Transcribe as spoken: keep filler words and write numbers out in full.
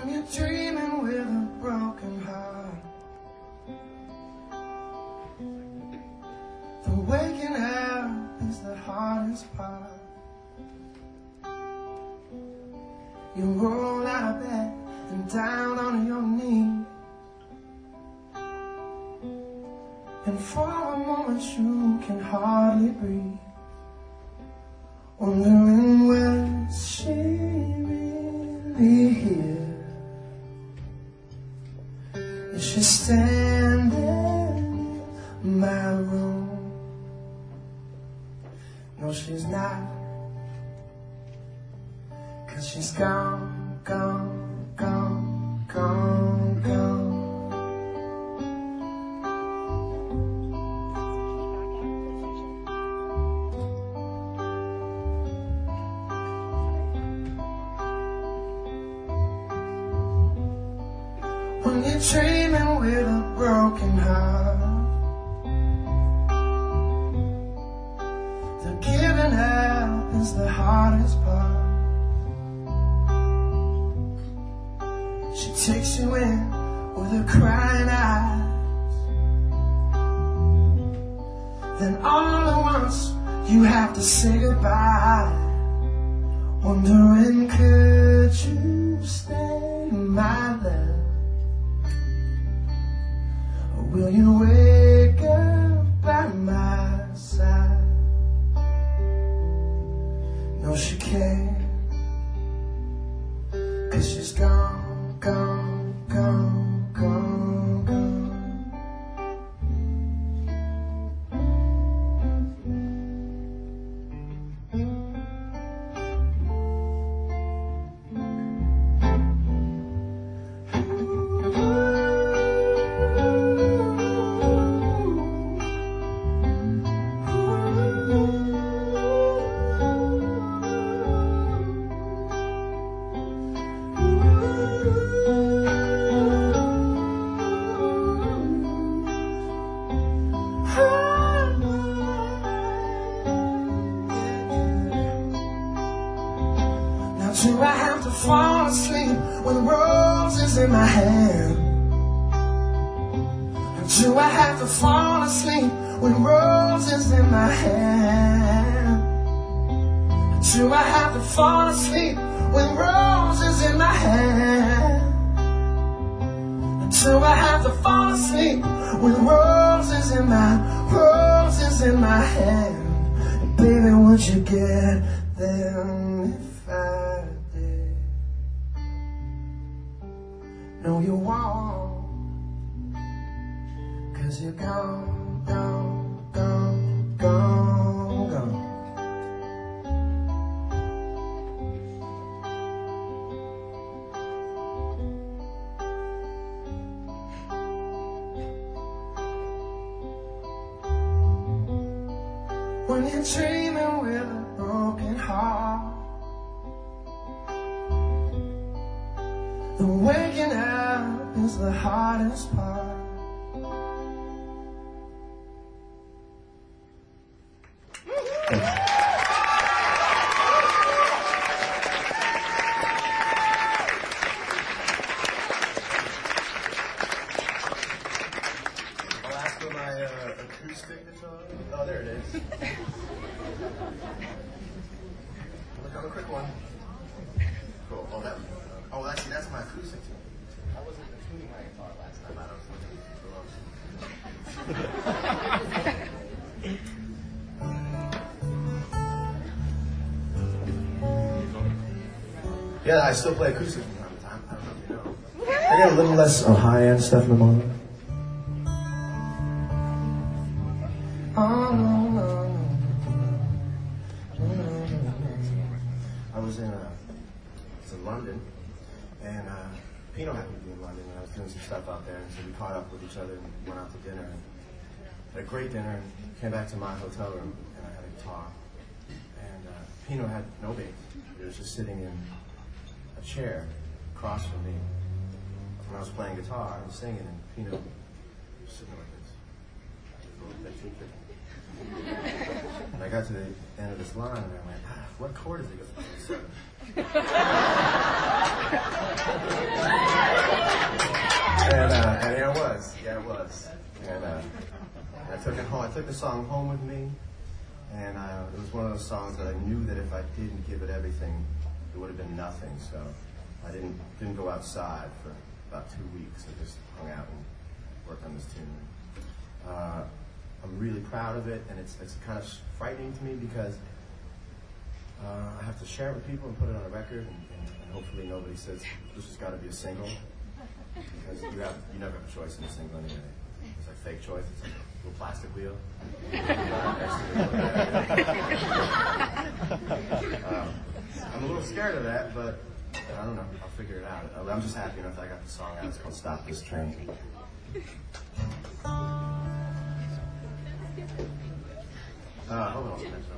When you're dreaming with a broken heart, the waking up is the hardest part. You roll out of bed and down on your knees, and for a moment you can hardly breathe, wondering where she really here. Is she standing in my room? No, she's not, 'cause she's gone, gone, gone, gone, gone. When you're dreaming with a broken heart, the giving up is the hardest part. She takes you in with her crying eyes, then all at once you have to say goodbye, wondering could you stay, my love? Will you wake up by my side? No, she can't, 'cause she's gone, gone, gone, gone, gone. Do I have to fall asleep with roses in my hand? Do I have to fall asleep with roses in my hand? Do I have to fall asleep with roses in my hand? Do I have to fall asleep with roses in my, roses in my hand? And baby, would you get them if I did? No, you won't, 'cause you're gone, gone, gone, gone, gone. When you're dreaming with a broken heart, the waking up is the hardest part. I'll ask for my uh, acoustic guitar. Oh, there it is. Look, have a quick one. Cool. Oh, that. Oh, actually, that's my acoustic too. I wasn't tuning my guitar last time. I was listening to Yeah, I still play acoustic from time to time. I don't know if you know. I get a little less oh, high-end stuff in the morning. Oh, no, no, no, no, no. I was in, uh, I was in London, and uh, Pino happened to be in London, and I was doing some stuff out there, and so we caught up with each other and went out to dinner, and had a great dinner, and came back to my hotel room, and I had a guitar, and uh, Pino had no bass. He was just sitting in a chair across from me. When I was playing guitar, I was singing, and Pino was sitting like this. And I got to the end of this line, and I went, ah, what chord is it? He goes, seven. and, uh, and there it was. Yeah, it was. And uh, I took it home. I took the song home with me, and uh, it was one of those songs that I knew that if I didn't give it everything, it would have been nothing. So I didn't didn't go outside for about two weeks. I just hung out and worked on this tune. Uh, I'm really proud of it, and it's it's kind of frightening to me because uh, I have to share it with people and put it on a record, and, and, and hopefully nobody says this has got to be a single, because you have you never have a choice in a single anyway. It's like fake choice. It's like a little plastic wheel. um, I'm a little scared of that, but I don't know. I'll figure it out. I'm just happy enough that I got the song out. It's called "Stop This Train." Uh, hold on.